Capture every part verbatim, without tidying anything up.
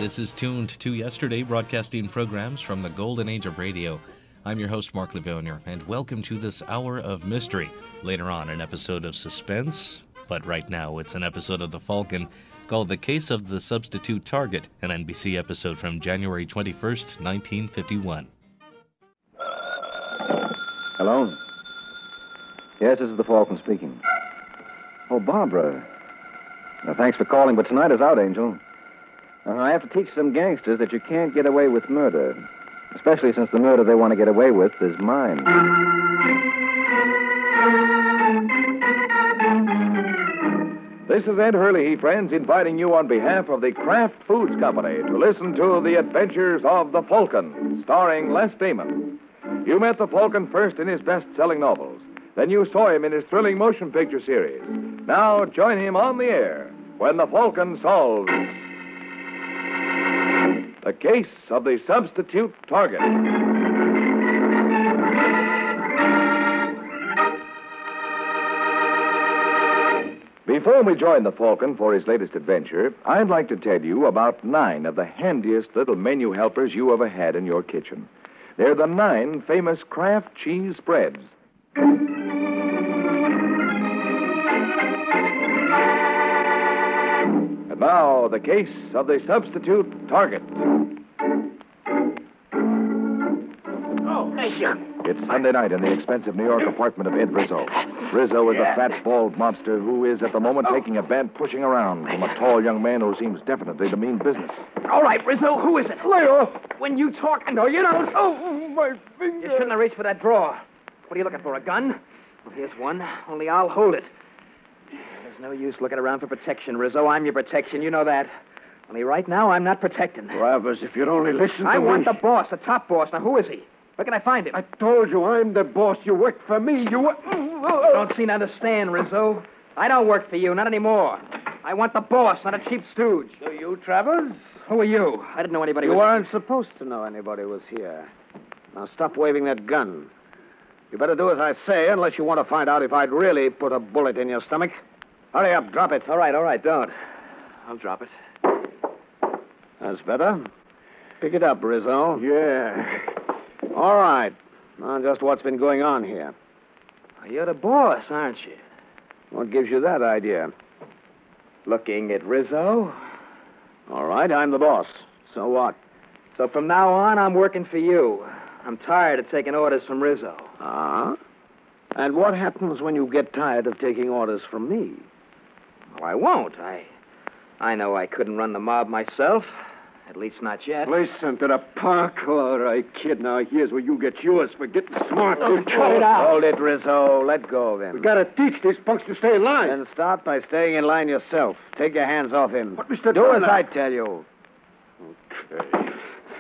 This is Tuned to Yesterday, broadcasting programs from the golden age of radio. I'm your host, Mark Livonia, and welcome to this hour of mystery. Later on, an episode of suspense, but right now it's an episode of The Falcon called The Case of the Substitute Target, an N B C episode from January twenty-first, nineteen fifty-one. Hello? Yes, this is The Falcon speaking. Oh, Barbara. Now, thanks for calling, but tonight is out, Angel. Uh, I have to teach some gangsters that you can't get away with murder, especially since the murder they want to get away with is mine. This is Ed Hurley, friends, inviting you on behalf of the Kraft Foods Company to listen to The Adventures of the Falcon, starring Les Damon. You met the Falcon first in his best-selling novels. Then you saw him in his thrilling motion picture series. Now join him on the air when the Falcon solves the case of the substitute target. Before we join the Falcon for his latest adventure, I'd like to tell you about nine of the handiest little menu helpers you ever had in your kitchen. They're the nine famous Kraft cheese spreads. And now, the case of the substitute target. Oh, Monsieur. It's Sunday night in the expensive New York apartment of Ed Rizzo. Rizzo is a fat, bald mobster who is at the moment taking a bad pushing around from a tall young man who seems definitely to mean business. All right, Rizzo, who is it? Lay off! When you talk, I know you don't. Oh, my finger! You shouldn't have reached for that drawer. What are you looking for, a gun? Well, here's one, only I'll hold it. There's no use looking around for protection, Rizzo. I'm your protection, you know that. Only right now, I'm not protecting. Travers, if you'd only listen to I me. want the boss, the top boss. Now, who is he? Where can I find him? I told you I'm the boss. You work for me. You work... You don't seem to understand, Rizzo. I don't work for you, not anymore. I want the boss, not a cheap stooge. Do you, Travers? Who are you? I didn't know anybody You was... weren't supposed to know anybody was here. Now stop waving that gun. You better do as I say, unless you want to find out if I'd really put a bullet in your stomach. Hurry up, drop it. All right, all right, don't. I'll drop it. That's better. Pick it up, Rizzo. Yeah. All right. Now, just what's been going on here? You're the boss, aren't you? What gives you that idea? Looking at Rizzo. All right, I'm the boss. So what? So from now on, I'm working for you. I'm tired of taking orders from Rizzo. Ah? And what happens when you get tired of taking orders from me? Well, I won't. I I know I couldn't run the mob myself. At least not yet. Listen to the punk. All right, kid. Now, here's where you get yours for getting smart. Oh, cut it out. Hold it, Rizzo. Let go of him. We gotta teach these punks to stay in line. Then start by staying in line yourself. Take your hands off him. But, Mister Do as Turner- I tell you. Okay.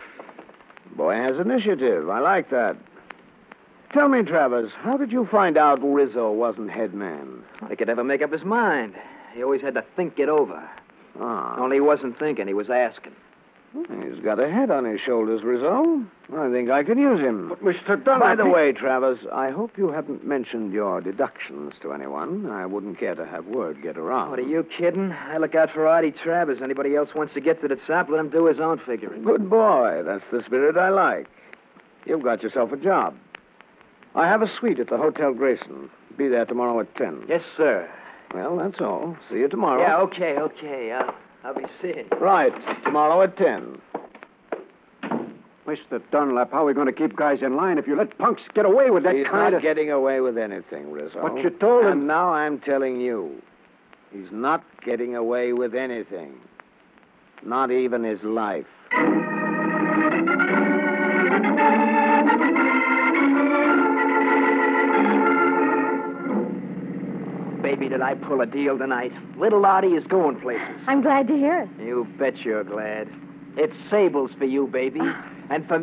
Boy has initiative. I like that. Tell me, Travers, how did you find out Rizzo wasn't head man? He could never make up his mind. He always had to think it over. Ah. Only he wasn't thinking, he was asking. He's got a head on his shoulders, Rizzo. I think I can use him. But, Mister Dunlap... By the he- way, Travers, I hope you haven't mentioned your deductions to anyone. I wouldn't care to have word get around. What, are you kidding? I look out for Artie Travers. Anybody else wants to get to the top, let him do his own figuring. Good boy. That's the spirit I like. You've got yourself a job. I have a suite at the Hotel Grayson. Be there tomorrow at ten. Yes, sir. Well, that's all. See you tomorrow. Yeah, okay, okay. I'll, I'll be seeing you. Right. Tomorrow at ten. Mister Dunlap, how are we going to keep guys in line if you let punks get away with that He's kind not of... getting away with anything, Rizzo. But you told him- And now I'm telling you. He's not getting away with anything. Not even his life. Baby, did I pull a deal tonight? Little Artie is going places. I'm glad to hear it. You bet you're glad. It's Sable's for you, baby. And for...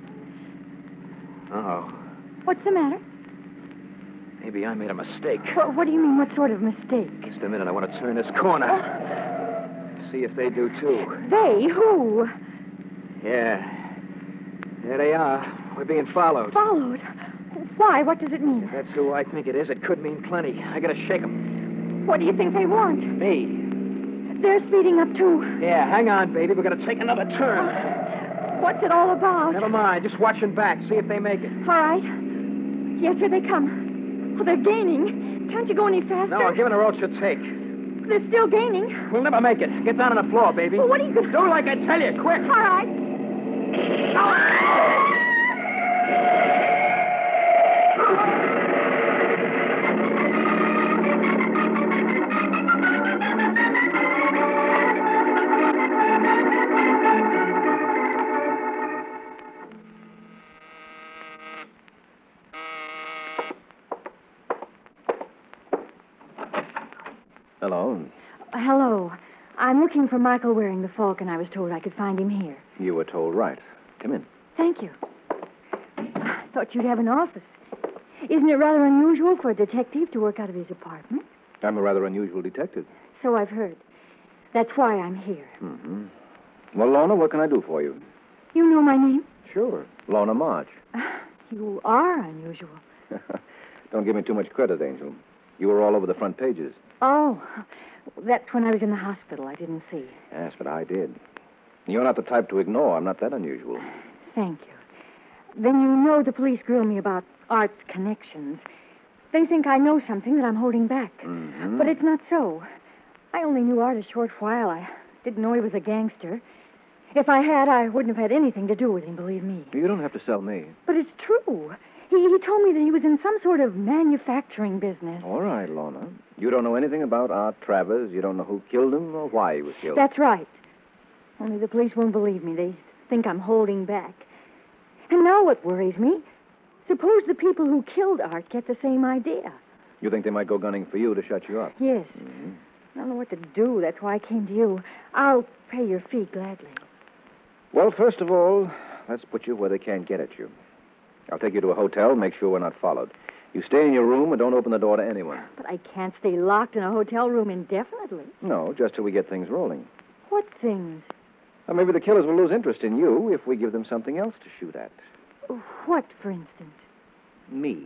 Oh, What's the matter? maybe I made a mistake. What, what do you mean, what sort of mistake? Just a minute, I want to turn this corner. See if they do, too. They? Who? Yeah. There they are. We're being followed. Followed. Why? What does it mean? If that's who I think it is, it could mean plenty. I gotta shake them. What do you think they want? Me. That They're speeding up, too. Yeah, hang on, baby. We're going to take another turn. What's it all about? Never mind. Just watching back. See if they make it. All right. Yes, here they come. Oh, they're gaining. Can't you go any faster? No, giving a road should take. They're still gaining. We'll never make it. Get down on the floor, baby. Well, what are you going to do? Like I tell you, quick. All right. Hello. Hello. I'm looking for Michael Waring, the Falcon. I was told I could find him here. You were told right. Come in. Thank you. I thought you'd have an office. Isn't it rather unusual for a detective to work out of his apartment? I'm a rather unusual detective. So I've heard. That's why I'm here. Mm-hmm. Well, Lorna, what can I do for you? You know my name? Sure. Lorna March. You are unusual. Don't give me too much credit, Angel. You were all over the front pages. Oh, that's when I was in the hospital. I didn't see. Yes, but I did. You're not the type to ignore. I'm not that unusual. Thank you. Then you know the police grill me about art connections. They think I know something that I'm holding back. Mm-hmm. But it's not so. I only knew Art a short while. I didn't know he was a gangster. If I had, I wouldn't have had anything to do with him, believe me. You don't have to sell me. But it's true. He, he told me that he was in some sort of manufacturing business. All right, Lorna. You don't know anything about Art Travers. You don't know who killed him or why he was killed. That's right. Only the police won't believe me. They think I'm holding back. And now what worries me, suppose the people who killed Art get the same idea. You think they might go gunning for you to shut you up? Yes. Mm-hmm. I don't know what to do. That's why I came to you. I'll pay your fee gladly. Well, first of all, let's put you where they can't get at you. I'll take you to a hotel, make sure we're not followed. You stay in your room and don't open the door to anyone. But I can't stay locked in a hotel room indefinitely. No, just till we get things rolling. What things? Well, maybe the killers will lose interest in you if we give them something else to shoot at. What, for instance? Me.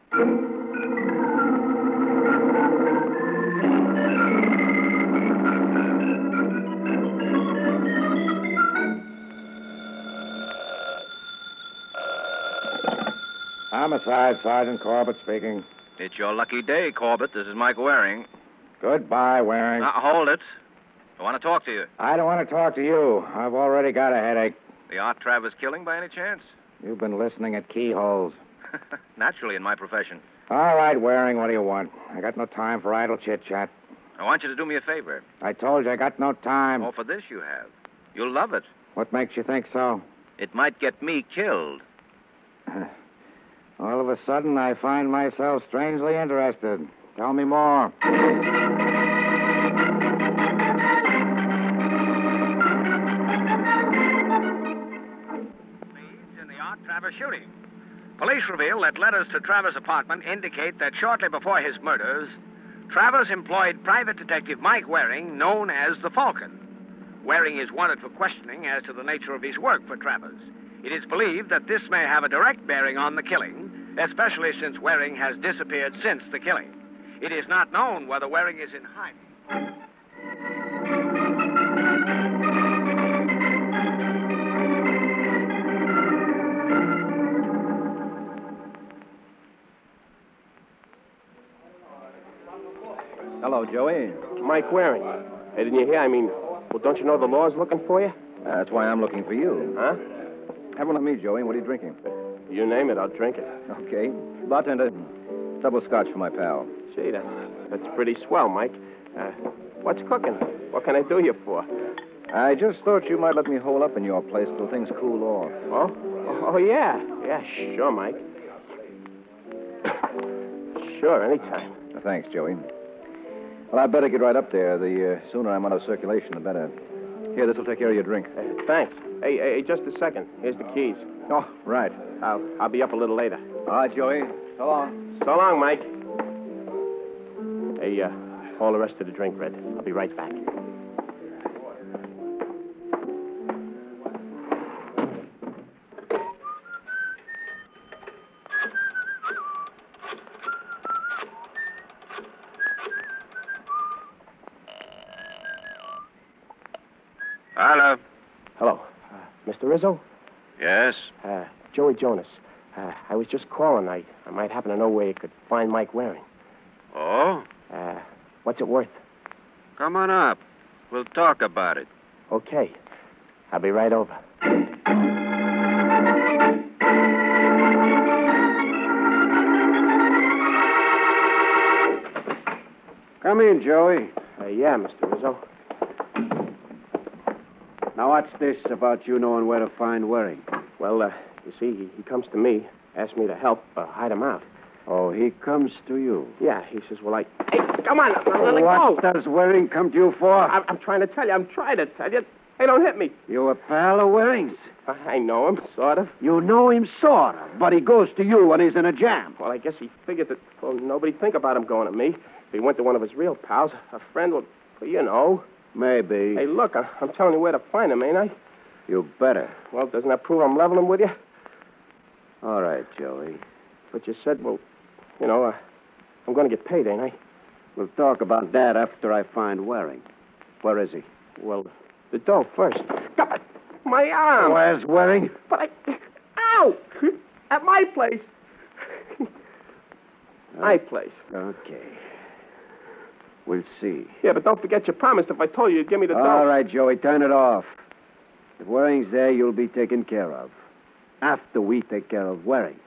Homicide, Sergeant Corbett speaking. It's your lucky day, Corbett. This is Mike Waring. Goodbye, Waring. Now, hold it. I want to talk to you. I don't want to talk to you. I've already got a headache. The Art Travers killing by any chance? You've been listening at keyholes. Naturally, in my profession. All right, Waring, what do you want? I got no time for idle chit-chat. I want you to do me a favor. I told you I got no time. Oh, for this you have. You'll love it. What makes you think so? It might get me killed. All of a sudden, I find myself strangely interested. Tell me more. Leads in the Art Travers shooting. Police reveal that letters to Travers' apartment indicate that shortly before his murders, Travers employed private detective Mike Waring, known as the Falcon. Waring is wanted for questioning as to the nature of his work for Travers. It is believed that this may have a direct bearing on the killing, especially since Waring has disappeared since the killing. It is not known whether Waring is in hiding. Hello, Joey. Mike Waring. Hey, didn't you hear? I mean, well, don't you know the law's looking for you? That's why I'm looking for you. Huh? Have one of me, Joey. What are you drinking? You name it, I'll drink it. Okay. Bartender, double scotch for my pal. Gee, that, that's pretty swell, Mike. Uh, what's cooking? What can I do you for? I just thought you might let me hole up in your place till things cool off. Oh? Oh, yeah. Yeah, sure, Mike. Sure, anytime. Thanks, Joey. Well, I'd better get right up there. The uh, sooner I'm out of circulation, the better. Here, this will take care of your drink. Uh, thanks. Hey, hey, just a second. Here's the keys. Oh, right. I'll, I'll be up a little later. All right, Joey. So long. So long, Mike. Hey, uh, haul the rest of the drink, Red. I'll be right back. Hello. Hello. Uh, Mister Rizzo? Yes? Uh, Joey Jonas. Uh, I was just calling. I, I might happen to know where you could find Mike Waring. Oh? Uh, what's it worth? Come on up. We'll talk about it. Okay. I'll be right over. Come in, Joey. Uh, yeah, Mister Rizzo. Now, what's this about you knowing where to find Waring? Well, uh, you see, he, he comes to me, asks me to help uh, hide him out. Oh, he comes to you. Yeah, he says, well, I... Hey, come on, now, let it What go. does Waring come to you for? I'm, I'm trying to tell you. I'm trying to tell you. Hey, don't hit me. You a pal of Waring's? I know him, sort of. You know him, sort of, but he goes to you when he's in a jam. Well, I guess he figured that, well, nobody'd think about him going to me. If he went to one of his real pals, a friend would, well, you know. Maybe. Hey, look, I, I'm telling you where to find him, ain't I? You better. Well, doesn't that prove I'm leveling with you? All right, Joey. But you said, well, you know, uh, I'm going to get paid, ain't I? We'll talk about that after I find Waring. Where is he? Well, the dough first. God, my arm. Where's Waring? But I... Ow! At my place. My place. Okay. We'll see. Yeah, but don't forget you promised if I told you you'd give me the dough. All right, Joey, turn it off. If Waring's there, you'll be taken care of. After we take care of Waring.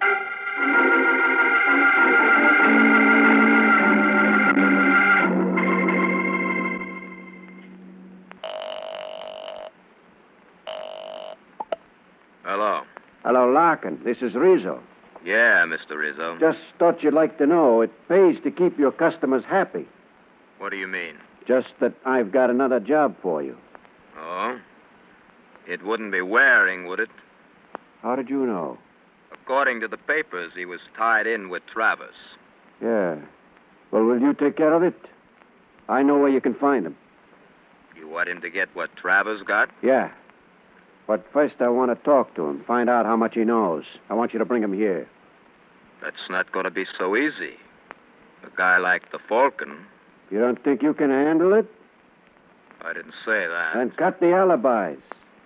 Hello. Hello, Larkin. This is Rizzo. Yeah, Mister Rizzo. Just thought you'd like to know it pays to keep your customers happy. What do you mean? Just that I've got another job for you. Oh? It wouldn't be Waring, would it? How did you know? According to the papers, he was tied in with Travis. Yeah. Well, will you take care of it? I know where you can find him. You want him to get what Travis got? Yeah. But first I want to talk to him, find out how much he knows. I want you to bring him here. That's not going to be so easy. A guy like the Falcon. You don't think you can handle it? I didn't say that. Then cut the alibis.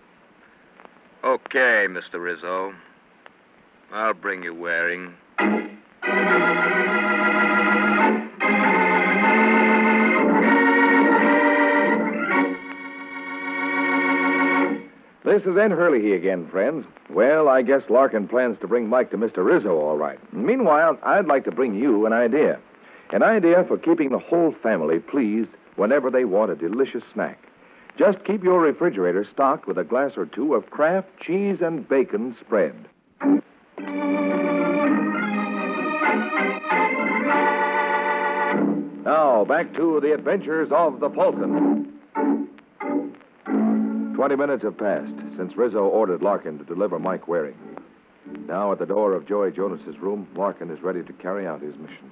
Okay, Mister Rizzo. I'll bring you Waring. This is Ed Hurley again, friends. Well, I guess Larkin plans to bring Mike to Mister Rizzo, all right. Meanwhile, I'd like to bring you an idea. An idea for keeping the whole family pleased whenever they want a delicious snack. Just keep your refrigerator stocked with a glass or two of Kraft cheese and bacon spread. Now, back to the adventures of the Falcon. Twenty minutes have passed since Rizzo ordered Larkin to deliver Mike Waring. Now, at the door of Joey Jonas's room, Larkin is ready to carry out his mission.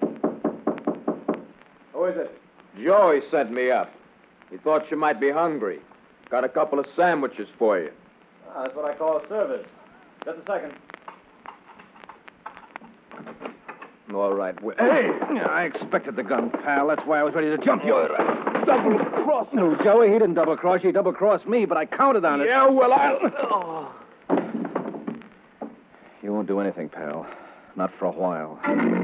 Who is it? Joey sent me up. He thought you might be hungry. Got a couple of sandwiches for you. Ah, that's what I call a service. Just a second. All right. Well, hey! I expected the gun, pal. That's why I was ready to jump you. Double cross. No, Joey, he didn't double-cross you. He double-crossed me, but I counted on it. Yeah, well, I'll... You won't do anything, pal. Not for a while.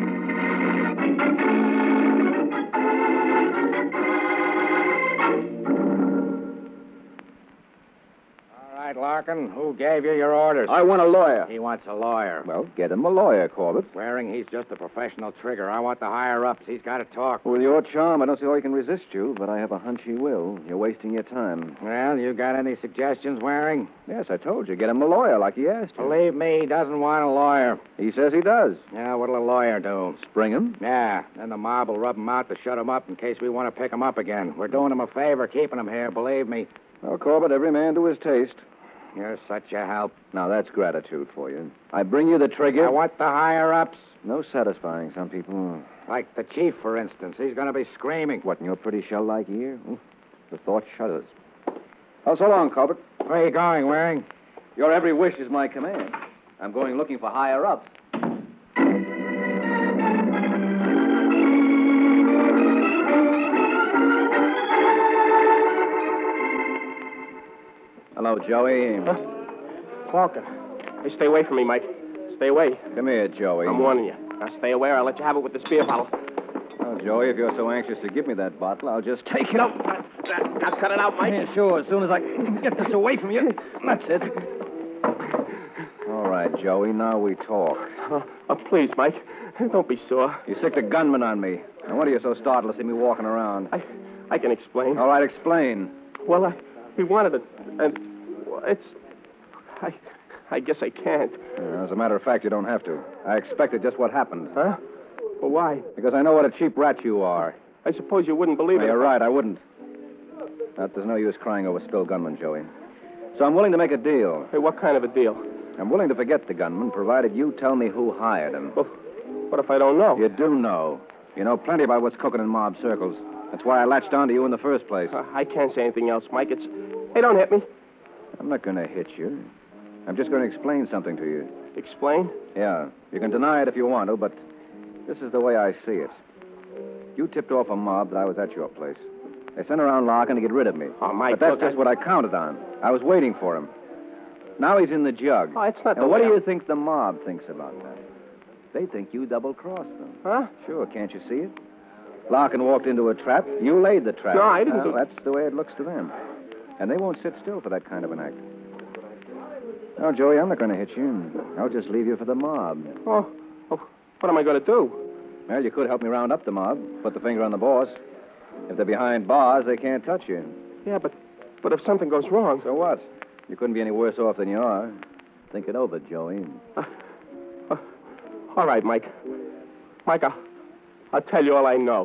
All right, Larkin, who gave you your orders? I want a lawyer. He wants a lawyer. Well, get him a lawyer, Corbett. Waring, he's just a professional trigger. I want the higher-ups. He's got to talk. With your charm, I don't see how he can resist you, but I have a hunch he will. You're wasting your time. Well, you got any suggestions, Waring? Yes, I told you. Get him a lawyer like he asked you. Believe me, he doesn't want a lawyer. He says he does. Yeah, what'll a lawyer do? Spring him? Yeah, then the mob will rub him out to shut him up in case we want to pick him up again. We're doing him a favor keeping him here, believe me. Well, Corbett, every man to his taste. You're such a help. Now, that's gratitude for you. I bring you the trigger. I want the higher-ups. No satisfying some people. Like the chief, for instance. He's going to be screaming. What, in your pretty shell-like ear? Ooh, the thought shudders. Oh, so long, Corbett. Where are you going, Waring? Your every wish is my command. I'm going looking for higher-ups. Hello, Joey. Huh? Falcon. Hey, stay away from me, Mike. Stay away. Come here, Joey. I'm warning you. Now stay away or I'll let you have it with this beer bottle. Oh, Joey, if you're so anxious to give me that bottle, I'll just take it out. Now cut it out, Mike. Yeah, sure, as soon as I get this away from you. That's it. All right, Joey, now we talk. Oh, oh, please, Mike. Don't be sore. You sicked a gunman on me. Now, what are you so startled to see me walking around? I I can explain. All right, explain. Well, I, he wanted it, and well, it's... I I guess I can't. Uh, as a matter of fact, you don't have to. I expected just what happened. Huh? Well, why? Because I know what a cheap rat you are. I suppose you wouldn't believe Well, it. you're right, I wouldn't. But there's no use crying over spilled gunman, Joey. So I'm willing to make a deal. Hey, what kind of a deal? I'm willing to forget the gunman, provided you tell me who hired him. Well, what if I don't know? You do know. You know plenty about what's cooking in mob circles. That's why I latched onto you in the first place. Uh, I can't say anything else, Mike. It's... Hey, don't hit me. I'm not going to hit you. I'm just going to explain something to you. Explain? Yeah. You can deny it if you want to, but this is the way I see it. You tipped off a mob that I was at your place. They sent around Larkin to get rid of me. Oh, Mike, But that's look, just I... what I counted on. I was waiting for him. Now he's in the jug. Oh, it's not Now, the what way do I- you think the mob thinks about that? They think you double-crossed them. Huh? Sure, can't you see it? Larkin walked into a trap. You laid the trap. No, I didn't Well, do- That's the way it looks to them. And they won't sit still for that kind of an act. No, Joey, I'm not going to hit you. I'll just leave you for the mob. Oh, oh what am I going to do? Well, you could help me round up the mob, put the finger on the boss. If they're behind bars, they can't touch you. Yeah, but but if something goes wrong... So what? You couldn't be any worse off than you are. Think it over, Joey. Uh, uh, all right, Mike. Mike, I'll, I'll tell you all I know.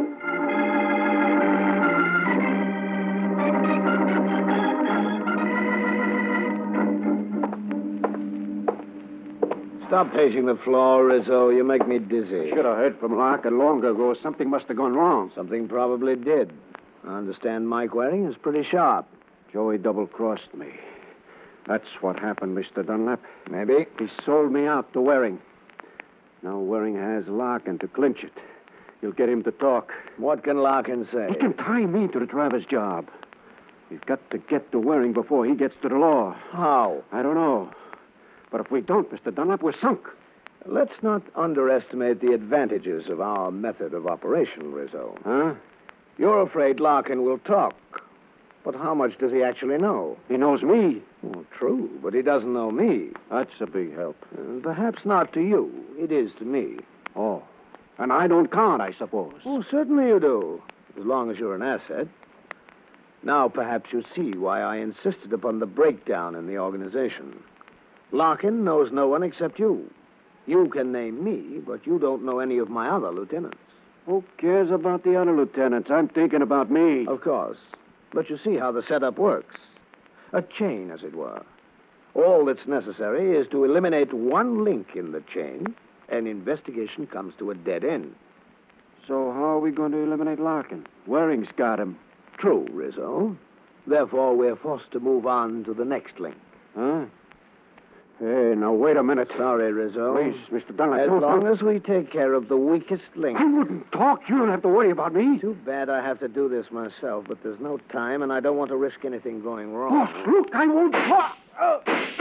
Stop pacing the floor, Rizzo. You make me dizzy. Should have heard from Larkin long ago. Something must have gone wrong. Something probably did. I understand Mike Waring is pretty sharp. Joey double-crossed me. That's what happened, Mister Dunlap. Maybe. He sold me out to Waring. Now Waring has Larkin to clinch it. He'll get him to talk. What can Larkin say? He can tie me to the Travers job. We've got to get to Waring before he gets to the law. How? I don't know. But if we don't, Mister Dunlap, we're sunk. Let's not underestimate the advantages of our method of operation, Rizzo. Huh? You're afraid Larkin will talk. But how much does he actually know? He knows me. Oh, true, but he doesn't know me. That's a big help. Uh, perhaps not to you. It is to me. Oh. And I don't count, I suppose. Oh, certainly you do, as long as you're an asset. Now, perhaps you see why I insisted upon the breakdown in the organization. Larkin knows no one except you. You can name me, but you don't know any of my other lieutenants. Who cares about the other lieutenants? I'm thinking about me. Of course. But you see how the setup works. A chain, as it were. All that's necessary is to eliminate one link in the chain, and investigation comes to a dead end. So how are we going to eliminate Larkin? Waring's got him. True, Rizzo. Therefore, we're forced to move on to the next link. Huh? Hey, now, wait a minute. Sorry, Rizzo. Please, Mister Dunlap. As don't- long don't- as we take care of the weakest link. I wouldn't talk. You don't have to worry about me. Too bad I have to do this myself, but there's no time, and I don't want to risk anything going wrong. Oh, look, I won't talk. Oh.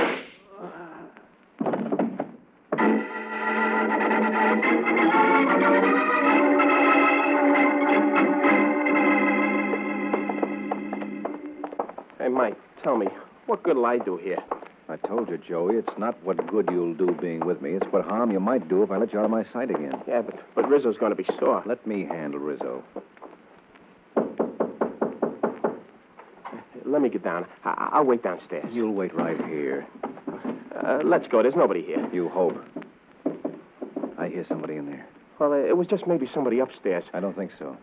Hey, Mike, tell me, what good'll I do here? I told you, Joey, it's not what good you'll do being with me. It's what harm you might do if I let you out of my sight again. Yeah, but, but Rizzo's going to be sore. Let me handle Rizzo. Let me get down. I- I'll wait downstairs. You'll wait right here. Uh, let's go. There's nobody here. You hope. I hear somebody in there. Well, uh, it was just maybe somebody upstairs. I don't think so.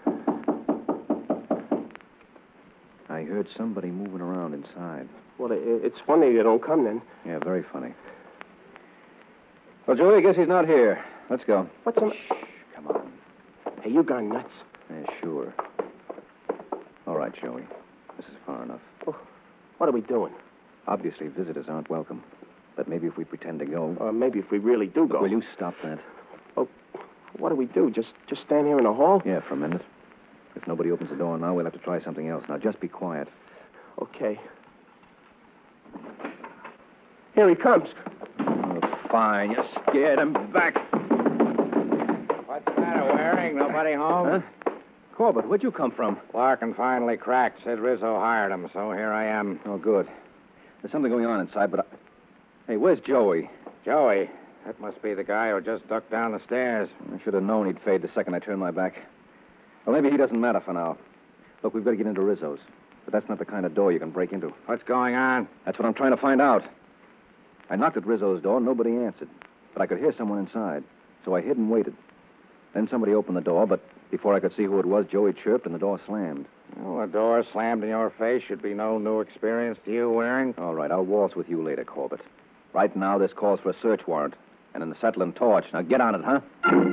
I heard somebody moving around inside. Well, it, it's funny they don't come then. Yeah, very funny. Well, Joey, I guess he's not here. Let's go. What's the... Shh, come on. Hey, you gone nuts? Yeah, sure. All right, Joey. This is far enough. Oh, what are we doing? Obviously, visitors aren't welcome. But maybe if we pretend to go... Or maybe if we really do Look, go. will you stop that? Oh, what do we do? Just just stand here in the hall? Yeah, for a minute. If nobody opens the door now, we'll have to try something else. Now, just be quiet. Okay. Here he comes. Oh, fine. You scared him back. What's the matter, Waring? Nobody home? Huh? Corbett, where'd you come from? Larkin finally cracked. Said Rizzo hired him, so here I am. Oh, good. There's something going on inside, but I... Hey, where's Joey? Joey? That must be the guy who just ducked down the stairs. I should have known he'd fade the second I turned my back. Well, maybe he doesn't matter for now. Look, we've got to get into Rizzo's. But that's not the kind of door you can break into. What's going on? That's what I'm trying to find out. I knocked at Rizzo's door, nobody answered. But I could hear someone inside. So I hid and waited. Then somebody opened the door, but before I could see who it was, Joey chirped and the door slammed. Well, a door slammed in your face should be no new experience to you, Waring. All right, I'll waltz with you later, Corbett. Right now, this calls for a search warrant and an acetylene torch. Now get on it, huh?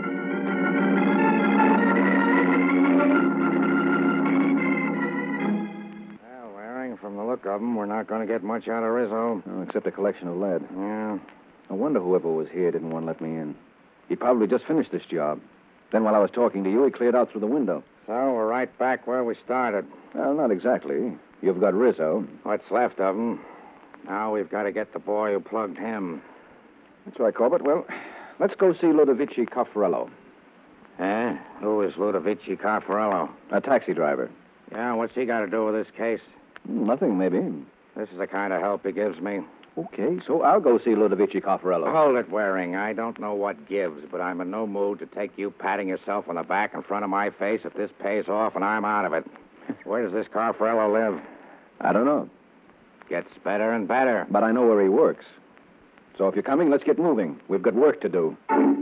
Well, Waring, from the look of them, we're not going to get much out of Rizzo. Oh, except a collection of lead. Yeah. I wonder whoever was here didn't want to let me in. He probably just finished this job. Then while I was talking to you, he cleared out through the window. So we're right back where we started. Well, not exactly. You've got Rizzo. What's left of him. Now we've got to get the boy who plugged him. That's right, Corbett. Well, let's go see Ludovici Caffarello. Eh? Who is Ludovici Caffarello? A taxi driver. Yeah, what's he got to do with this case? Nothing, maybe. This is the kind of help he gives me. Okay, so I'll go see Ludovici Caffarello. Hold it, Waring. I don't know what gives, but I'm in no mood to take you patting yourself on the back in front of my face if this pays off and I'm out of it. Where does this Caffarello live? I don't know. Gets better and better. But I know where he works. So if you're coming, let's get moving. We've got work to do.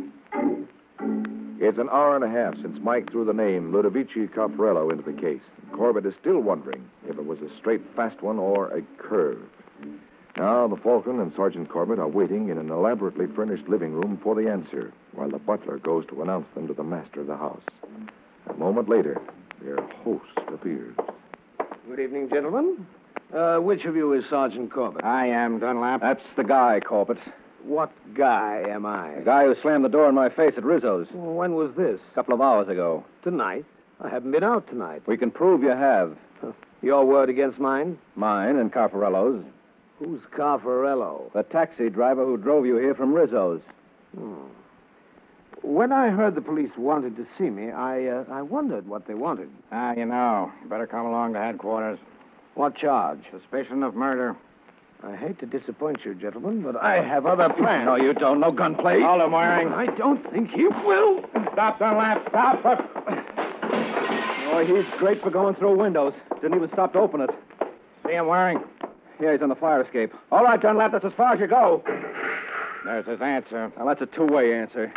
It's an hour and a half since Mike threw the name Ludovici Caffarello into the case. Corbett is still wondering if it was a straight, fast one or a curve. Now, the Falcon and Sergeant Corbett are waiting in an elaborately furnished living room for the answer, while the butler goes to announce them to the master of the house. A moment later, their host appears. Good evening, gentlemen. Uh, which of you is Sergeant Corbett? I am, Dunlap. That's the guy, Corbett. What guy am I? The guy who slammed the door in my face at Rizzo's. Well, when was this? A couple of hours ago. Tonight? I haven't been out tonight. We can prove you have. Your word against mine? Mine and Caffarello's. Who's Caffarello? The taxi driver who drove you here from Rizzo's. Hmm. When I heard the police wanted to see me, I uh, I wondered what they wanted. Ah, you know. You better come along to headquarters. What charge? Suspicion of murder. I hate to disappoint you, gentlemen, but I have other plans. No, you don't. No gunplay. Hold him, Waring. I don't think he will. Stop, Dunlap. Stop. Oh, he's great for going through windows. Didn't even stop to open it. See him, Waring? Yeah, he's on the fire escape. All right, Dunlap, that's as far as you go. There's his answer. Now, that's a two-way answer.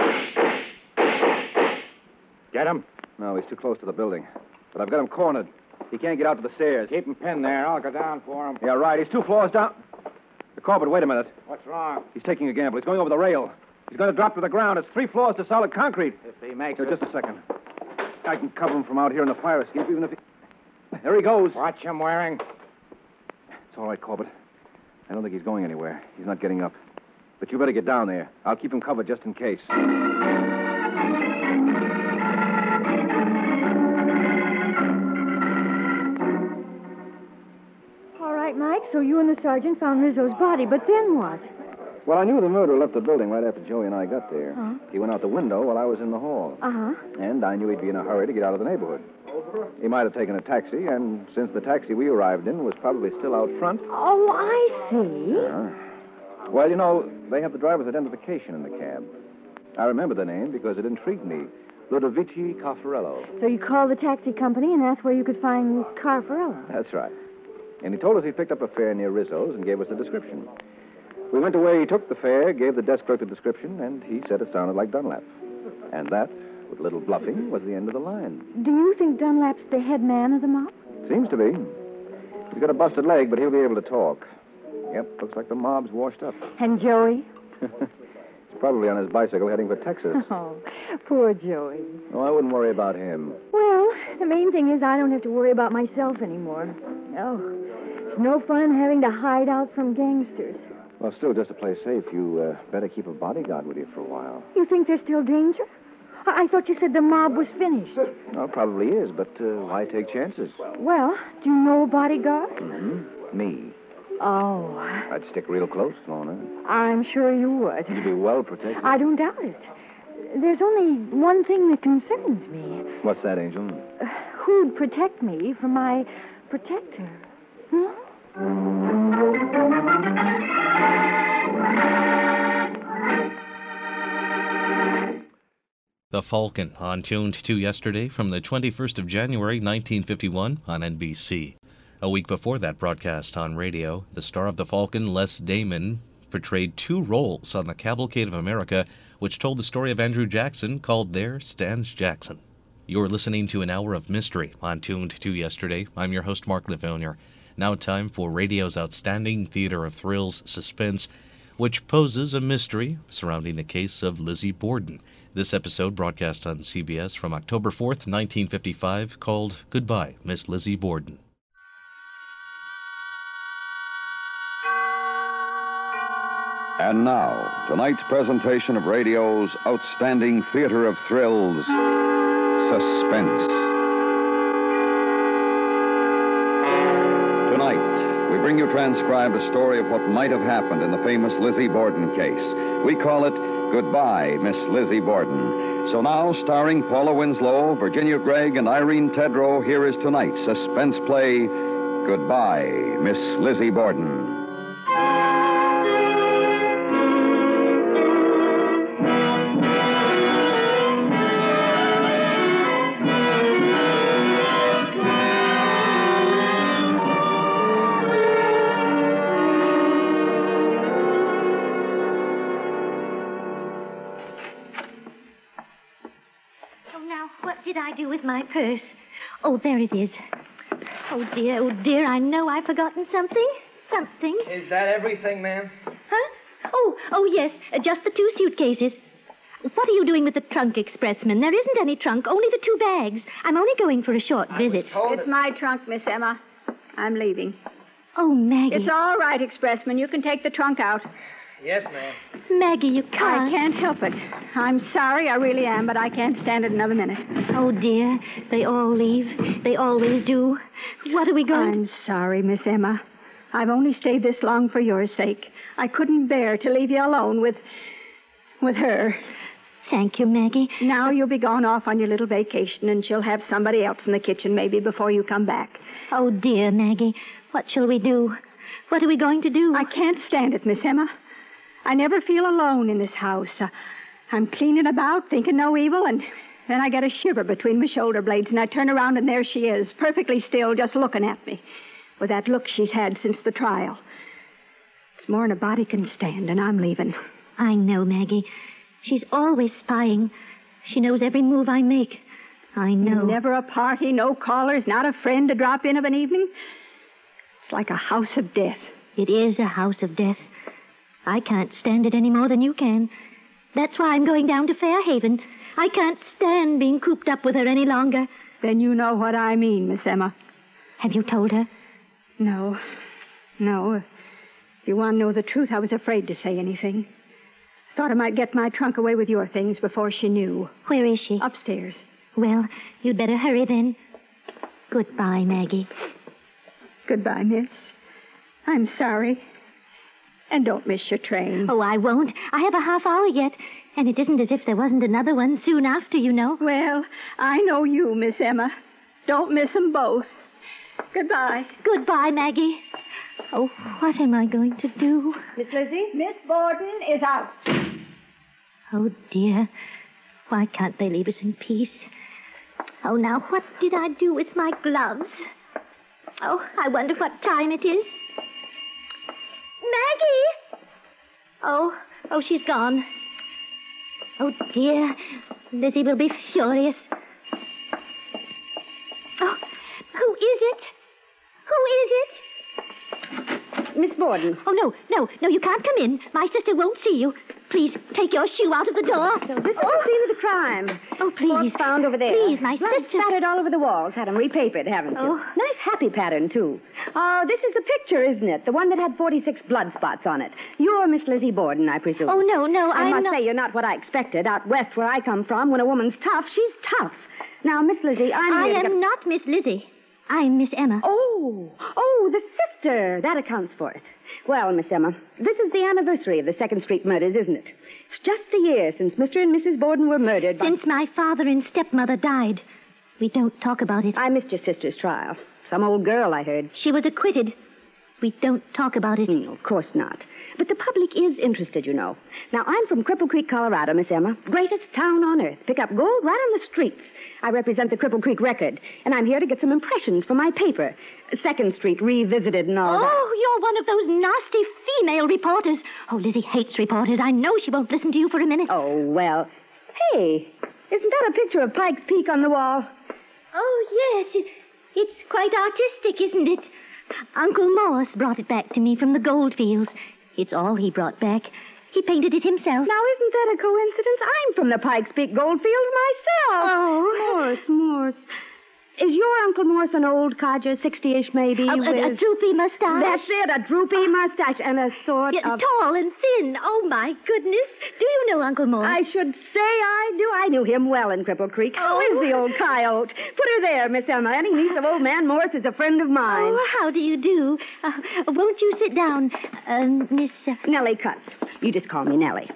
Get him? No, he's too close to the building. But I've got him cornered. He can't get out to the stairs. Keep him pinned there. I'll go down for him. Yeah, right. He's two floors down. Corbett, wait a minute. What's wrong? He's taking a gamble. He's going over the rail. He's going to drop to the ground. It's three floors to solid concrete. If he makes Here, it... just a second. I can cover him from out here in the fire escape, even if he... There he goes. Watch him, Waring. It's all right, Corbett. I don't think he's going anywhere. He's not getting up. But you better get down there. I'll keep him covered just in case. All right, Mike, so you and the sergeant found Rizzo's body, but then what? Well, I knew the murderer left the building right after Joey and I got there. Huh? He went out the window while I was in the hall. Uh-huh. And I knew he'd be in a hurry to get out of the neighborhood. He might have taken a taxi, and since the taxi we arrived in was probably still out front... Oh, I see. Uh, well, you know, they have the driver's identification in the cab. I remember the name because it intrigued me. Ludovici Caffarello. So you called the taxi company and asked where you could find Caffarello. That's right. And he told us he picked up a fare near Rizzo's and gave us a description. We went to where he took the fare, gave the desk clerk the description, and he said it sounded like Dunlap. And that, with little bluffing, was the end of the line. Do you think Dunlap's the head man of the mob? Seems to be. He's got a busted leg, but he'll be able to talk. Yep, looks like the mob's washed up. And Joey? He's probably on his bicycle heading for Texas. Oh, poor Joey. Oh, I wouldn't worry about him. Well, the main thing is I don't have to worry about myself anymore. Oh, it's no fun having to hide out from gangsters. Well, still, just to play safe, you uh, better keep a bodyguard with you for a while. You think there's still danger? I, I thought you said the mob was finished. Well, it probably is, but uh, why take chances? Well, do you know a bodyguard? Mm-hmm. Me. Oh, I'd stick real close, Lorna. I'm sure you would. You'd be well protected. I don't doubt it. There's only one thing that concerns me. What's that, Angel? Uh, who'd protect me from my protector? Hmm? The Falcon, on Tuned to yesterday from the twenty-first of January, nineteen fifty-one, on N B C. A week before that broadcast on radio, the star of The Falcon, Les Damon, portrayed two roles on the Cavalcade of America, which told the story of Andrew Jackson, called There Stands Jackson. You're listening to an hour of mystery on Tuned to yesterday. I'm your host, Mark Livonier. Now time for radio's outstanding theater of thrills, Suspense, which poses a mystery surrounding the case of Lizzie Borden. This episode, broadcast on C B S from October fourth, nineteen fifty-five, called Goodbye, Miss Lizzie Borden. And now, tonight's presentation of radio's outstanding theater of thrills, Suspense. Tonight, we bring you transcribed a story of what might have happened in the famous Lizzie Borden case. We call it Goodbye, Miss Lizzie Borden. So now, starring Paula Winslow, Virginia Gregg, and Irene Tedrow, here is tonight's suspense play, Goodbye, Miss Lizzie Borden. With my purse. Oh, there it is. Oh, dear, oh, dear, I know I've forgotten something. Something. Is that everything, ma'am? Huh? Oh, oh, yes, uh, just the two suitcases. What are you doing with the trunk, expressman? There isn't any trunk, only the two bags. I'm only going for a short visit. It's it... my trunk, Miss Emma. I'm leaving. Oh, Maggie. It's all right, expressman. You can take the trunk out. Yes, ma'am. Maggie, you can't. I can't help it. I'm sorry, I really am, but I can't stand it another minute. Oh, dear. They all leave. They always do. What are we going I'm sorry, Miss Emma. I've only stayed this long for your sake. I couldn't bear to leave you alone with... with her. Thank you, Maggie. Now you'll be gone off on your little vacation, and she'll have somebody else in the kitchen maybe before you come back. Oh, dear, Maggie. What shall we do? What are we going to do? I can't stand it, Miss Emma. I never feel alone in this house. Uh, I'm cleaning about, thinking no evil, and then I get a shiver between my shoulder blades, and I turn around, and there she is, perfectly still, just looking at me, with that look she's had since the trial. It's more than a body can stand, and I'm leaving. I know, Maggie. She's always spying. She knows every move I make. I know. Never a party, no callers, not a friend to drop in of an evening. It's like a house of death. It is a house of death. I can't stand it any more than you can. That's why I'm going down to Fairhaven. I can't stand being cooped up with her any longer. Then you know what I mean, Miss Emma. Have you told her? No. No. If you want to know the truth, I was afraid to say anything. Thought I might get my trunk away with your things before she knew. Where is she? Upstairs. Well, you'd better hurry then. Goodbye, Maggie. Goodbye, miss. I'm sorry. And don't miss your train. Oh, I won't. I have a half hour yet. And it isn't as if there wasn't another one soon after, you know. Well, I know you, Miss Emma. Don't miss them both. Goodbye. Goodbye, Maggie. Oh, what am I going to do? Miss Lizzie? Miss Borden is out. Oh, dear. Why can't they leave us in peace? Oh, now, what did I do with my gloves? Oh, I wonder what time it is. Maggie! Oh, oh, she's gone. Oh, dear. Lizzie will be furious. Oh, who is it? Who is it? Miss Borden. Oh, no, no, no, you can't come in. My sister won't see you. Please, take your shoe out of the door. So this is oh. the scene of the crime. Oh, please. Corpse found over there. Please, my Blood sister. spattered all over the walls. Had them repapered, haven't you? Oh. Nice happy pattern, too. Oh, this is the picture, isn't it? The one that had forty-six blood spots on it. You're Miss Lizzie Borden, I presume. Oh, no, no, I I'm must not... say, you're not what I expected. Out west, where I come from, when a woman's tough, she's tough. Now, Miss Lizzie, I'm I here to am get... not Miss Lizzie. I'm Miss Emma. Oh, oh, the sister. That accounts for it. Well, Miss Emma, this is the anniversary of the Second Street murders, isn't it? It's just a year since Mister and Missus Borden were murdered by... Since my father and stepmother died. We don't talk about it. I missed your sister's trial. Some old girl, I heard. She was acquitted. We don't talk about it. Mm, of course not. But the public is interested, you know. Now, I'm from Cripple Creek, Colorado, Miss Emma. Greatest town on earth. Pick up gold right on the streets. I represent the Cripple Creek Record, and I'm here to get some impressions for my paper. Second Street Revisited and all oh, that. Oh, you're one of those nasty female reporters. Oh, Lizzie hates reporters. I know she won't listen to you for a minute. Oh, well. Hey, isn't that a picture of Pike's Peak on the wall? Oh, yes. It, it's quite artistic, isn't it? Uncle Morse brought it back to me from the goldfields. It's all he brought back. He painted it himself. Now, isn't that a coincidence? I'm from the Pikes Peak goldfields myself. Oh. Morse, Morse. Is your Uncle Morse an old codger, sixty-ish maybe? A, with... a, a droopy mustache. That's it, a droopy mustache and a sort yeah, of... Tall and thin. Oh, my goodness. Do you know Uncle Morse? I should say I do. I knew him well in Cripple Creek. Oh. Where's the old coyote? Put her there, Miss Emma. Any niece of old man Morse is a friend of mine. Oh, how do you do? Uh, won't you sit down, um, Miss... Uh... Nellie Cutts. You just call me Nellie.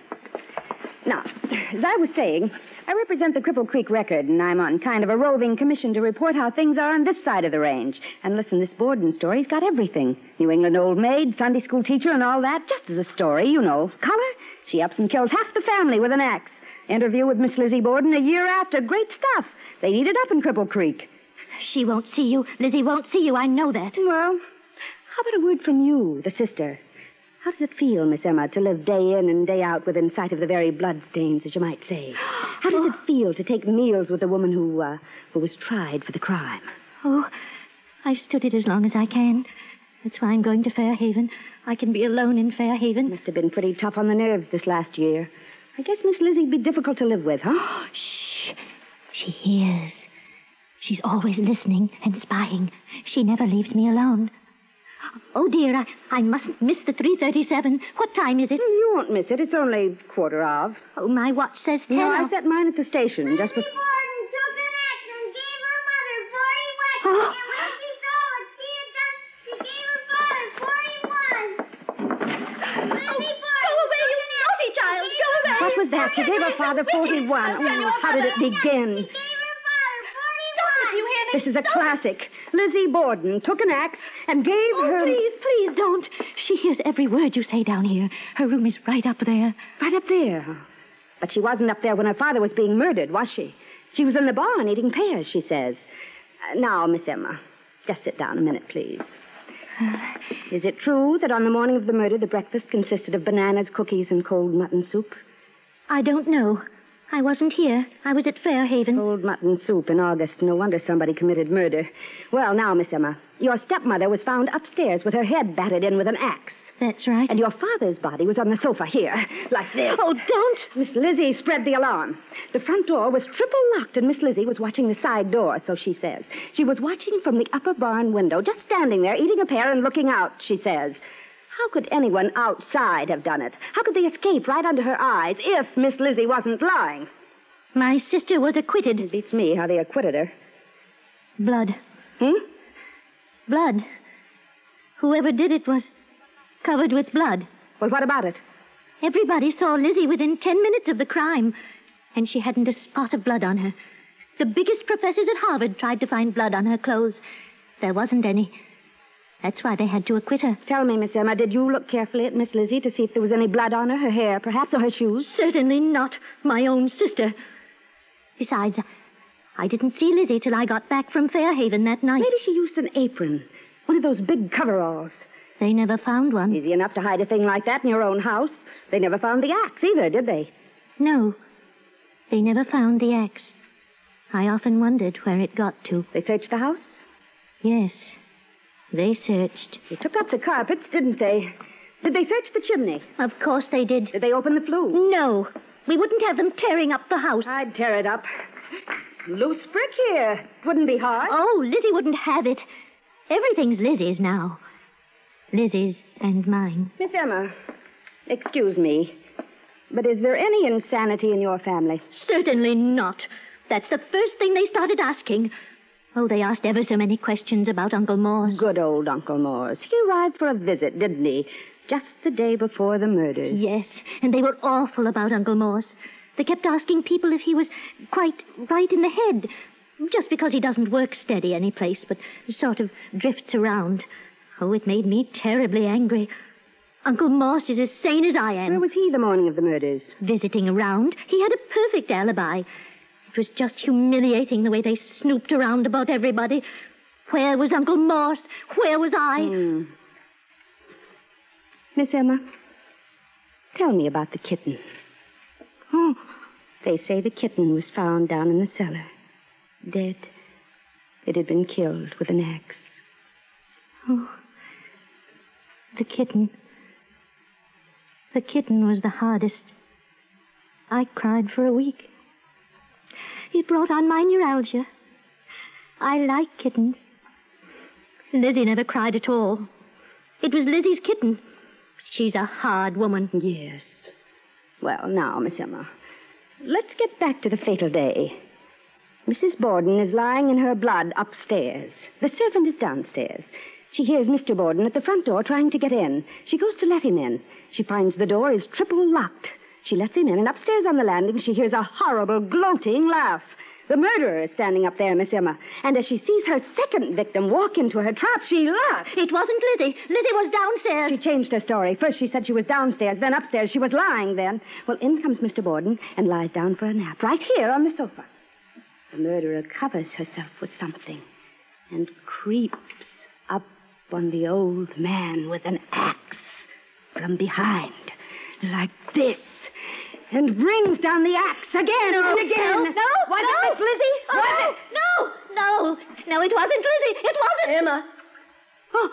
Now, as I was saying, I represent the Cripple Creek Record, and I'm on kind of a roving commission to report how things are on this side of the range. And listen, this Borden story's got everything. New England old maid, Sunday school teacher, and all that, just as a story, you know. Color? She ups and kills half the family with an axe. Interview with Miss Lizzie Borden a year after. Great stuff. They eat it up in Cripple Creek. She won't see you. Lizzie won't see you. I know that. Well, how about a word from you, the sister? How does it feel, Miss Emma, to live day in and day out within sight of the very bloodstains, as you might say? How does it feel to take meals with a woman who, uh, who was tried for the crime? Oh, I've stood it as long as I can. That's why I'm going to Fairhaven. I can be alone in Fairhaven. Must have been pretty tough on the nerves this last year. I guess Miss Lizzie'd be difficult to live with, huh? Shh. She hears. She's always listening and spying. She never leaves me alone. Oh, dear, I, I mustn't miss the three thirty-seven. What time is it? You won't miss it. It's only quarter of. Oh, my watch says ten. No, I set mine at the station Lizzie just before... Borden took an axe and gave her mother forty whacks. Oh. And when she saw what she had done, she gave her father forty-one. Lizzie Oh, go away, you naughty child. Go away. What was that? She gave her father forty-one. Oh, how did it begin? This is a classic. Lizzie Borden took an axe and gave oh, her... please, please don't. She hears every word you say down here. Her room is right up there. Right up there. But she wasn't up there when her father was being murdered, was she? She was in the barn eating pears, she says. Uh, now, Miss Emma, just sit down a minute, please. Is it true that on the morning of the murder, the breakfast consisted of bananas, cookies, and cold mutton soup? I don't know. I wasn't here. I was at Fairhaven. Cold mutton soup in August. No wonder somebody committed murder. Well, now, Miss Emma, your stepmother was found upstairs with her head battered in with an axe. That's right. And your father's body was on the sofa here, like this. Oh, don't! Miss Lizzie spread the alarm. The front door was triple locked, and Miss Lizzie was watching the side door, so she says. She was watching from the upper barn window, just standing there, eating a pear and looking out, she says. How could anyone outside have done it? How could they escape right under her eyes if Miss Lizzie wasn't lying? My sister was acquitted. It beats me how they acquitted her. Blood. Hmm? Blood. Whoever did it was covered with blood. Well, what about it? Everybody saw Lizzie within ten minutes of the crime, and she hadn't a spot of blood on her. The biggest professors at Harvard tried to find blood on her clothes. There wasn't any. That's why they had to acquit her. Tell me, Miss Emma, did you look carefully at Miss Lizzie to see if there was any blood on her, her hair, perhaps, or her shoes? Certainly not. My own sister. Besides, I didn't see Lizzie till I got back from Fairhaven that night. Maybe she used an apron. One of those big coveralls. They never found one. Easy enough to hide a thing like that in your own house. They never found the axe either, did they? No. They never found the axe. I often wondered where it got to. They searched the house? Yes. They searched. They took up the carpets, didn't they? Did they search the chimney? Of course they did. Did they open the flue? No. We wouldn't have them tearing up the house. I'd tear it up. Loose brick here. Wouldn't be hard. Oh, Lizzie wouldn't have it. Everything's Lizzie's now. Lizzie's and mine. Miss Emma, excuse me, but is there any insanity in your family? Certainly not. That's the first thing they started asking. Oh, they asked ever so many questions about Uncle Morse. Good old Uncle Morse. He arrived for a visit, didn't he? Just the day before the murders. Yes, and they were awful about Uncle Morse. They kept asking people if he was quite right in the head, just because he doesn't work steady any place, but sort of drifts around. Oh, it made me terribly angry. Uncle Morse is as sane as I am. Where was he the morning of the murders? Visiting around. He had a perfect alibi. It was just humiliating the way they snooped around about everybody. Where was Uncle Morse? Where was I? Hmm. Miss Emma, tell me about the kitten. Oh, they say the kitten was found down in the cellar, dead. It had been killed with an axe. Oh, the kitten. The kitten was the hardest. I cried for a week. It brought on my neuralgia. I like kittens. Lizzie never cried at all. It was Lizzie's kitten. She's a hard woman. Yes. Well, now, Miss Emma, let's get back to the fatal day. Missus Borden is lying in her blood upstairs. The servant is downstairs. She hears Mister Borden at the front door trying to get in. She goes to let him in. She finds the door is triple locked. She lets him in, and upstairs on the landing, she hears a horrible, gloating laugh. The murderer is standing up there, Miss Emma. And as she sees her second victim walk into her trap, she laughs. It wasn't Lizzie. Lizzie was downstairs. She changed her story. First she said she was downstairs, then upstairs. She was lying then. Well, in comes Mister Borden and lies down for a nap, right here on the sofa. The murderer covers herself with something and creeps up on the old man with an axe from behind, like this. And brings down the axe again no, and again. No, no, Was no. it Miss Lizzie? Oh, Was it? No, no, no, it wasn't Lizzie. It wasn't. Emma. Oh.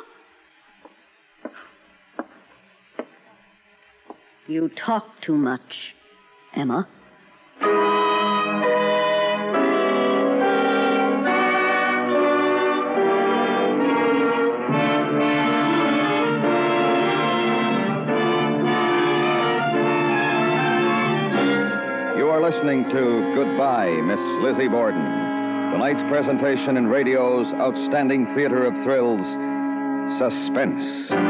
You talk too much, Emma. Listening to Goodbye, Miss Lizzie Borden, tonight's presentation in radio's outstanding theater of thrills, Suspense.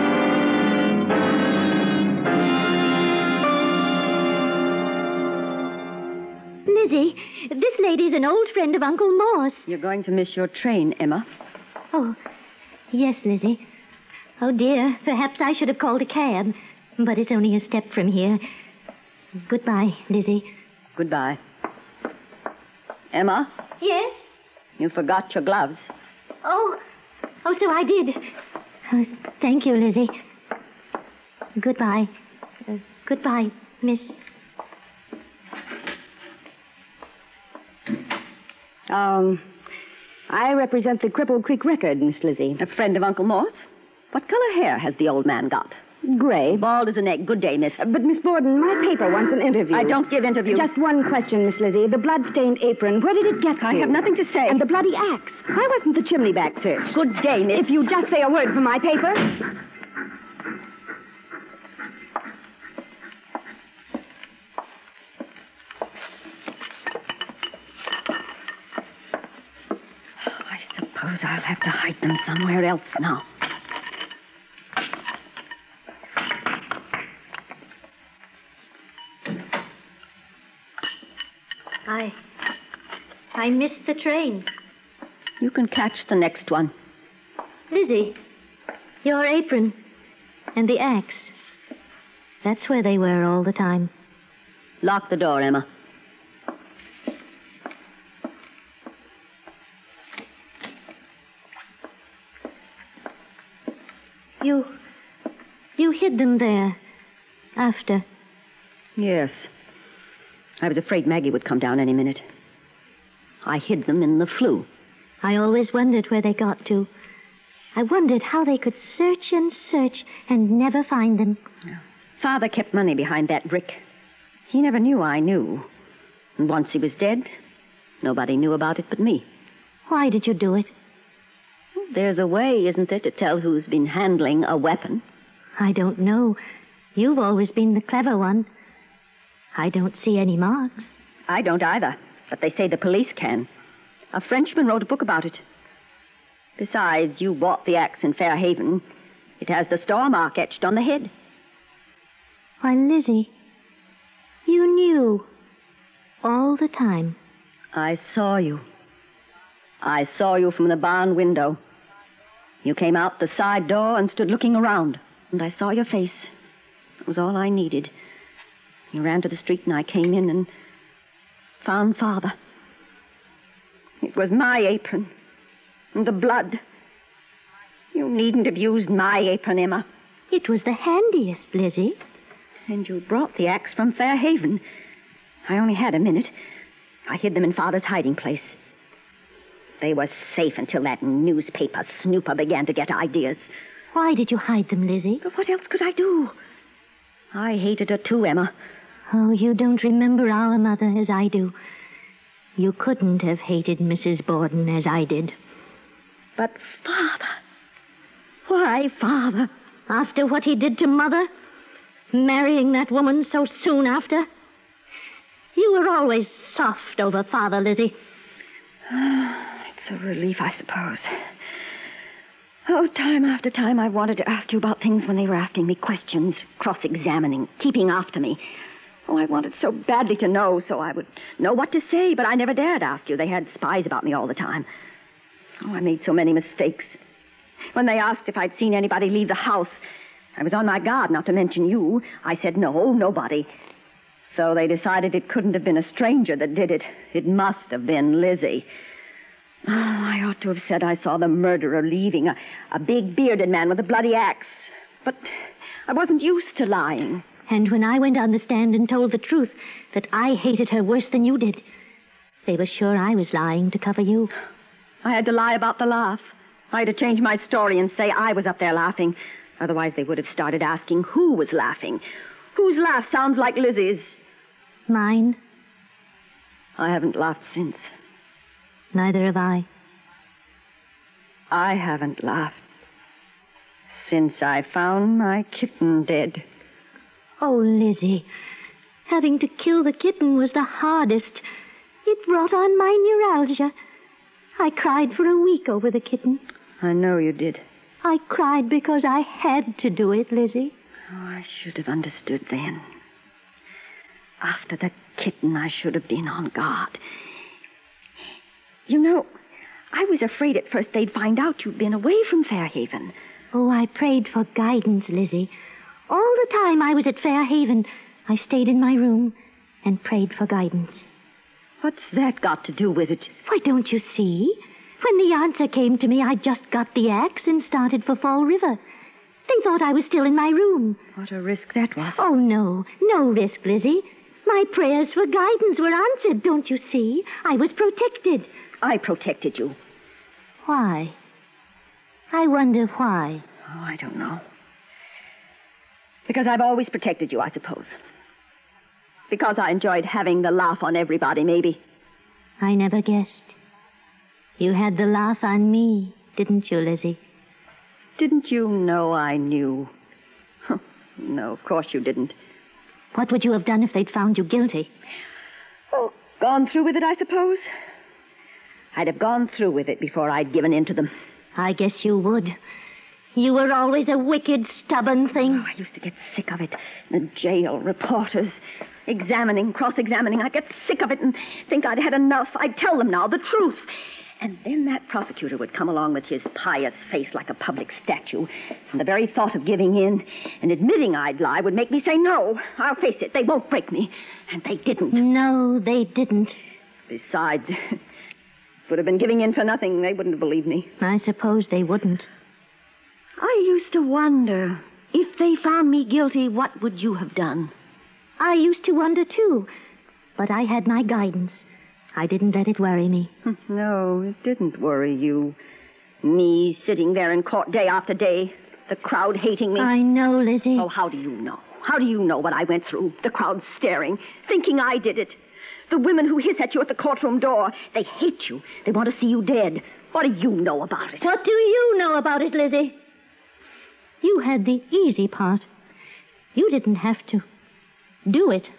Lizzie, this lady's an old friend of Uncle Morse. You're going to miss your train, Emma. Oh, yes, Lizzie. Oh, dear, perhaps I should have called a cab, but it's only a step from here. Goodbye, Lizzie. Goodbye. Emma? Yes? You forgot your gloves. Oh, oh, so I did. Oh, thank you, Lizzie. Goodbye. Uh, goodbye, Miss. Um, I represent the Cripple Creek Record, Miss Lizzie. A friend of Uncle Morse? What color hair has the old man got? Gray. Bald as an egg. Good day, miss. Uh, but, Miss Borden, my paper wants an interview. I don't give interviews. Just one question, Miss Lizzie. The blood-stained apron, where did it get to? I have nothing to say. And the bloody axe. Why wasn't the chimney back searched? Good day, miss. If you just say a word for my paper. I suppose I'll have to hide them somewhere else now. I... I missed the train. You can catch the next one. Lizzie, your apron and the axe. That's where they were all the time. Lock the door, Emma. You... you hid them there. After. Yes. I was afraid Maggie would come down any minute. I hid them in the flue. I always wondered where they got to. I wondered how they could search and search and never find them. Father kept money behind that brick. He never knew I knew. And once he was dead, nobody knew about it but me. Why did you do it? There's a way, isn't there, to tell who's been handling a weapon? I don't know. You've always been the clever one. I don't see any marks. I don't either, but they say the police can. A Frenchman wrote a book about it. Besides, you bought the axe in Fairhaven. It has the star mark etched on the head. Why, Lizzie, you knew all the time. I saw you. I saw you from the barn window. You came out the side door and stood looking around, and I saw your face. That was all I needed. You ran to the street, and I came in and found Father. It was my apron and the blood. You needn't have used my apron, Emma. It was the handiest, Lizzie. And you brought the axe from Fairhaven. I only had a minute. I hid them in Father's hiding place. They were safe until that newspaper snooper began to get ideas. Why did you hide them, Lizzie? But what else could I do? I hated her too, Emma. Oh, you don't remember our mother as I do. You couldn't have hated Missus Borden as I did. But Father... Why, Father? After what he did to Mother? Marrying that woman so soon after? You were always soft over Father, Lizzie. It's a relief, I suppose. Oh, time after time I've wanted to ask you about things when they were asking me questions, cross-examining, keeping after me. Oh, I wanted so badly to know, so I would know what to say, but I never dared ask you. They had spies about me all the time. Oh, I made so many mistakes. When they asked if I'd seen anybody leave the house, I was on my guard not to mention you. I said no, nobody. So they decided it couldn't have been a stranger that did it. It must have been Lizzie. Oh, I ought to have said I saw the murderer leaving, a, a big bearded man with a bloody axe. But I wasn't used to lying. And when I went on the stand and told the truth, that I hated her worse than you did, they were sure I was lying to cover you. I had to lie about the laugh. I had to change my story and say I was up there laughing. Otherwise, they would have started asking who was laughing. Whose laugh sounds like Lizzie's? Mine. I haven't laughed since. Neither have I. I haven't laughed since I found my kitten dead. Oh, Lizzie, having to kill the kitten was the hardest. It brought on my neuralgia. I cried for a week over the kitten. I know you did. I cried because I had to do it, Lizzie. Oh, I should have understood then. After the kitten, I should have been on guard. You know, I was afraid at first they'd find out you'd been away from Fairhaven. Oh, I prayed for guidance, Lizzie. All the time I was at Fairhaven, I stayed in my room and prayed for guidance. What's that got to do with it? Why, don't you see? When the answer came to me, I just got the axe and started for Fall River. They thought I was still in my room. What a risk that was. Oh, no. No risk, Lizzie. My prayers for guidance were answered, don't you see? I was protected. I protected you. Why? I wonder why. Oh, I don't know. Because I've always protected you, I suppose. Because I enjoyed having the laugh on everybody, maybe. I never guessed. You had the laugh on me, didn't you, Lizzie? Didn't you know I knew? No, of course you didn't. What would you have done if they'd found you guilty? Oh, gone through with it, I suppose. I'd have gone through with it before I'd given in to them. I guess you would. You were always a wicked, stubborn thing. Oh, I used to get sick of it. The jail, reporters, examining, cross-examining. I'd get sick of it and think I'd had enough. I'd tell them now the truth. And then that prosecutor would come along with his pious face like a public statue. And the very thought of giving in and admitting I'd lie would make me say, no, I'll face it. They won't break me. And they didn't. No, they didn't. Besides, it would have been giving in for nothing. They wouldn't have believed me. I suppose they wouldn't. I used to wonder, if they found me guilty, what would you have done? I used to wonder, too. But I had my guidance. I didn't let it worry me. No, it didn't worry you. Me sitting there in court day after day, the crowd hating me. I know, Lizzie. Oh, how do you know? How do you know what I went through? The crowd staring, thinking I did it. The women who hiss at you at the courtroom door, they hate you. They want to see you dead. What do you know about it? What do you know about it, Lizzie? You had the easy part. You didn't have to do it.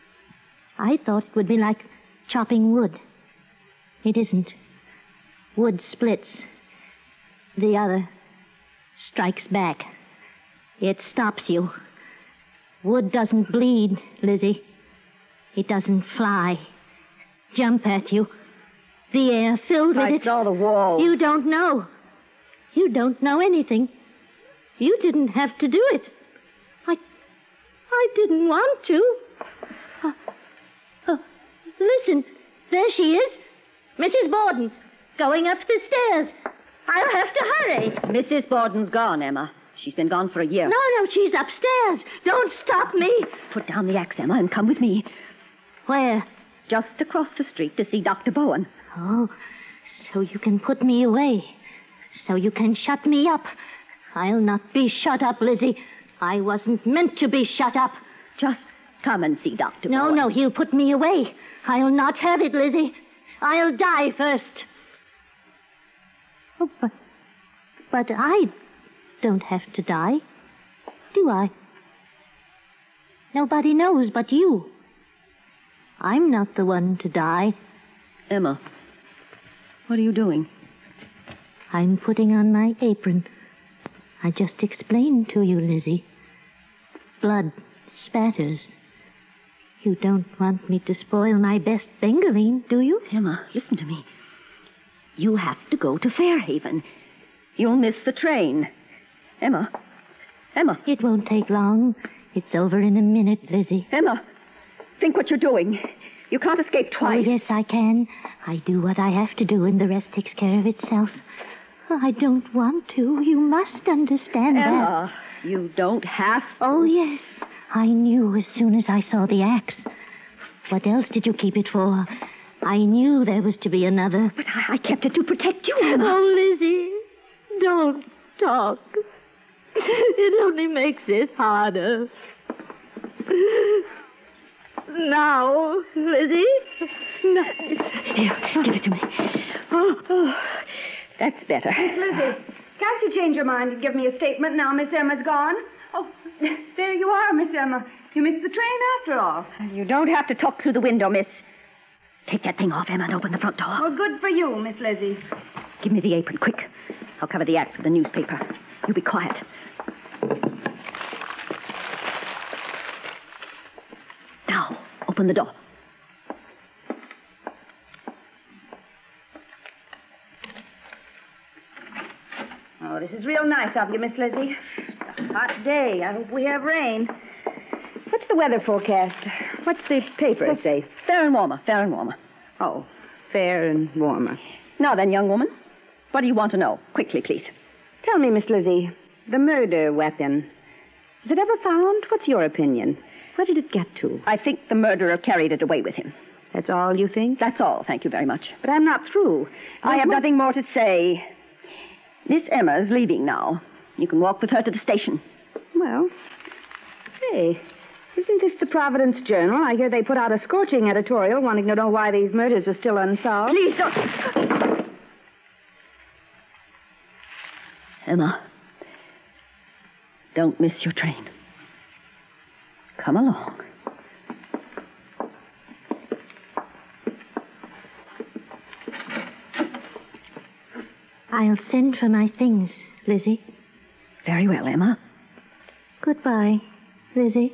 I thought it would be like chopping wood. It isn't. Wood splits. The other strikes back. It stops you. Wood doesn't bleed, Lizzie. It doesn't fly, jump at you. The air filled with I it. I saw the wall. You don't know. You don't know anything. You didn't have to do it. I... I didn't want to. Uh, uh, listen, there she is. Missus Borden, going up the stairs. I'll have to hurry. Missus Borden's gone, Emma. She's been gone for a year. No, no, she's upstairs. Don't stop me. Put down the axe, Emma, and come with me. Where? Just across the street to see Doctor Bowen. Oh, so you can put me away. So you can shut me up. I'll not be shut up, Lizzie. I wasn't meant to be shut up. Just come and see Doctor No, Bowen. no, he'll put me away. I'll not have it, Lizzie. I'll die first. Oh, but, but I don't have to die, do I? Nobody knows but you. I'm not the one to die. Emma, what are you doing? I'm putting on my apron. I just explained to you, Lizzie. Blood spatters. You don't want me to spoil my best Bengaline, do you? Emma, listen to me. You have to go to Fairhaven. You'll miss the train. Emma. Emma. It won't take long. It's over in a minute, Lizzie. Emma, think what you're doing. You can't escape twice. Oh, yes, I can. I do what I have to do, and the rest takes care of itself. I don't want to. You must understand Emma, that. you don't have to. Oh, yes. I knew as soon as I saw the axe. What else did you keep it for? I knew there was to be another. But I, I kept it to protect you, Emma. Oh, Lizzie, don't talk. It only makes it harder. Now, Lizzie. No. Here, give it to me. Oh, oh, that's better. Miss Lizzie, can't you change your mind and give me a statement now Miss Emma's gone? Oh, there you are, Miss Emma. You missed the train after all. You don't have to talk through the window, miss. Take that thing off, Emma, and open the front door. Well, good for you, Miss Lizzie. Give me the apron, quick. I'll cover the axe with a newspaper. You be quiet. Now, open the door. Oh, this is real nice of you, Miss Lizzie. It's a hot day. I hope we have rain. What's the weather forecast? What's the paper say? Fair and warmer, fair and warmer. Oh, fair and warmer. Now then, young woman, what do you want to know? Quickly, please. Tell me, Miss Lizzie, the murder weapon. Was it ever found? What's your opinion? Where did it get to? I think the murderer carried it away with him. That's all you think? That's all, thank you very much. But I'm not through. I have nothing more to say. Miss Emma's leaving now. You can walk with her to the station. Well, hey, isn't this the Providence Journal? I hear they put out a scorching editorial wanting to know why these murders are still unsolved. Please don't... Emma, don't miss your train. Come along. I'll send for my things, Lizzie. Very well, Emma. Goodbye, Lizzie.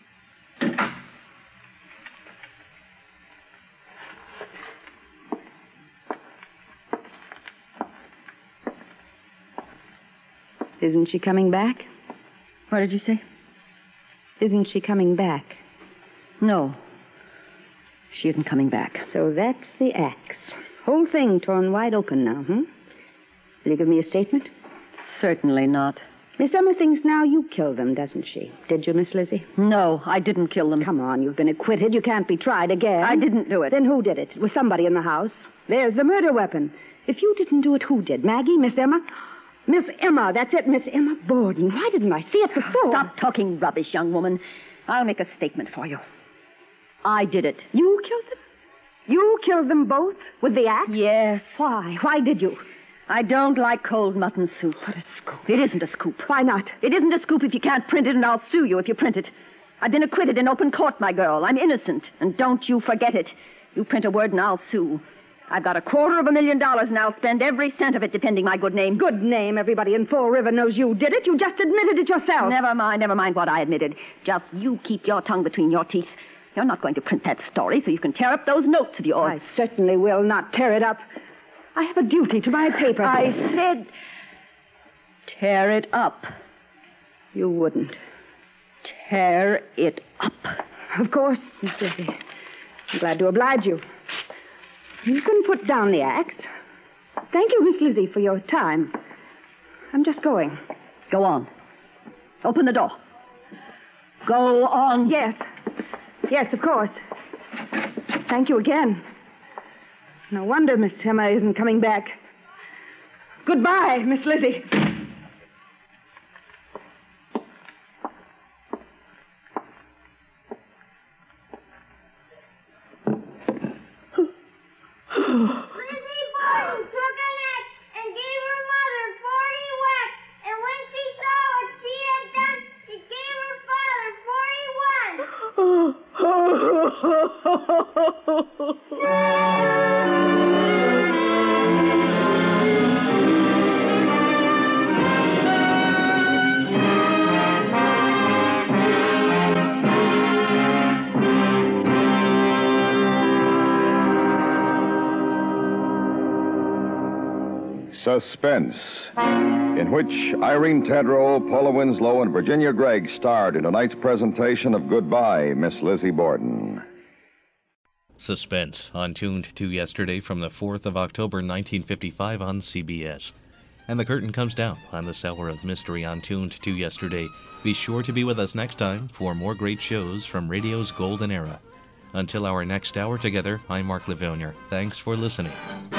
Isn't she coming back? What did you say? Isn't she coming back? No. She isn't coming back. So that's the axe. Whole thing torn wide open now, hmm? Will you give me a statement? Certainly not. Miss Emma thinks now you killed them, doesn't she? Did you, Miss Lizzie? No, I didn't kill them. Come on, you've been acquitted. You can't be tried again. I didn't do it. Then who did it? It was somebody in the house. There's the murder weapon. If you didn't do it, who did? Maggie? Miss Emma? Miss Emma, that's it, Miss Emma Borden. Why didn't I see it before? Stop talking rubbish, young woman. I'll make a statement for you. I did it. You killed them? You killed them both? With the axe? Yes. Why? Why did you? I don't like cold mutton soup. What a scoop. It isn't a scoop. Why not? It isn't a scoop if you can't print it, and I'll sue you if you print it. I've been acquitted in open court, my girl. I'm innocent, and don't you forget it. You print a word and I'll sue. I've got a quarter of a million dollars, and I'll spend every cent of it defending my good name. Good name. Everybody in Fall River knows you did it. You just admitted it yourself. Never mind, never mind what I admitted. Just you keep your tongue between your teeth. You're not going to print that story so you can tear up those notes of yours. I certainly will not tear it up. I have a duty to my paper. I said tear it up. You wouldn't. Tear it up. Of course, Miss Lizzie. I'm glad to oblige you. You can put down the axe. Thank you, Miss Lizzie, for your time. I'm just going. Go on. Open the door. Go on. Yes. Yes, of course. Thank you again. No wonder Miss Emma isn't coming back. Goodbye, Miss Lizzie. Lizzie Borden took an axe and gave her mother forty whacks, and when she saw what she had done, she gave her father Suspense, in which Irene Tedrow, Paula Winslow, and Virginia Gregg starred in tonight's presentation of Goodbye, Miss Lizzie Borden. Suspense, on Tuned to Yesterday from the fourth of October, nineteen fifty-five on C B S. And the curtain comes down on this hour of mystery on Tuned to Yesterday. Be sure to be with us next time for more great shows from radio's golden era. Until our next hour together, I'm Mark Livonia. Thanks for listening.